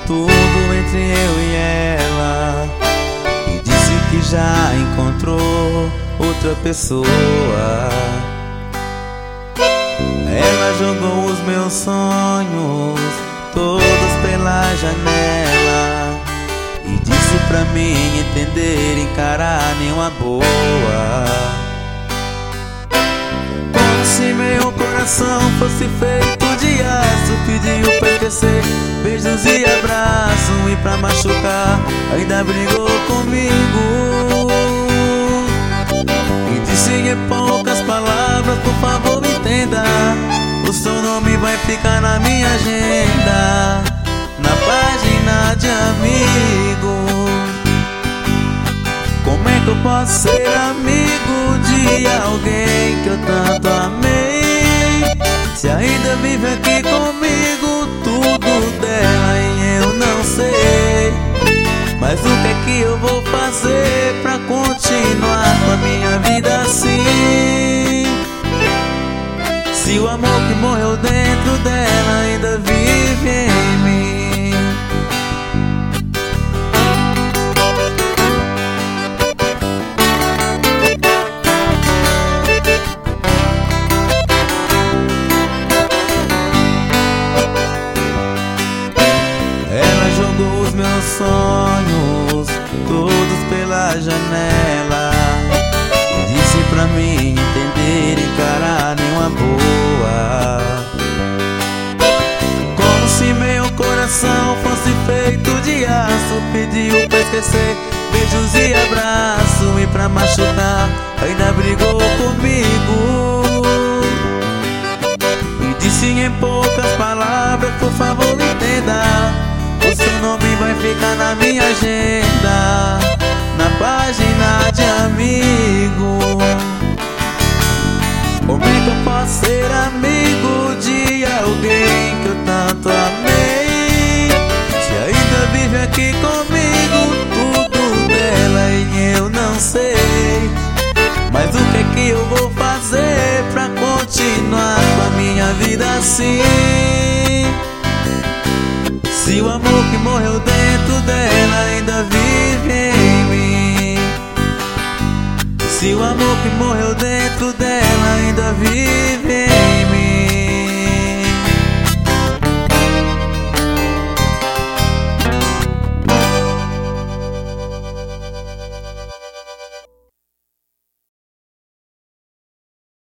tudo entre eu e ela e disse que já encontrou outra pessoa. Ela jogou os meus sonhos todos pela janela e disse pra mim entender, encarar nenhuma boa. Como se meu coração fosse feito de aço, pediu pra esquecer beijos e abraços, e pra machucar ainda brigou comigo e disse em poucas palavras: por favor me entenda, o seu nome vai ficar na minha agenda, na página de amigo. Como é que eu posso ser amigo de alguém que eu tanto amei, se ainda vive aqui comigo tudo dela e eu não sei? Mas o que é que eu vou fazer pra continuar com a minha vida assim, se o amor que morreu dentro dela ainda vive em mim? Os meus sonhos todos pela janela e disse pra mim entender, encarar nenhuma boa. Como se meu coração fosse feito de aço, pediu pra esquecer beijos e abraços, e pra machucar ainda brigou comigo e disse em poucas palavras: por favor me entenda, o seu nome vai ficar na minha agenda, na página de amigo. Como é que eu posso ser amigo de alguém que eu tanto amei, se ainda vive aqui comigo tudo dela e eu não sei? Mas o que é que eu vou fazer pra continuar com a minha vida assim, se o amor que morreu dentro dela ainda vive em mim? Se o amor que morreu dentro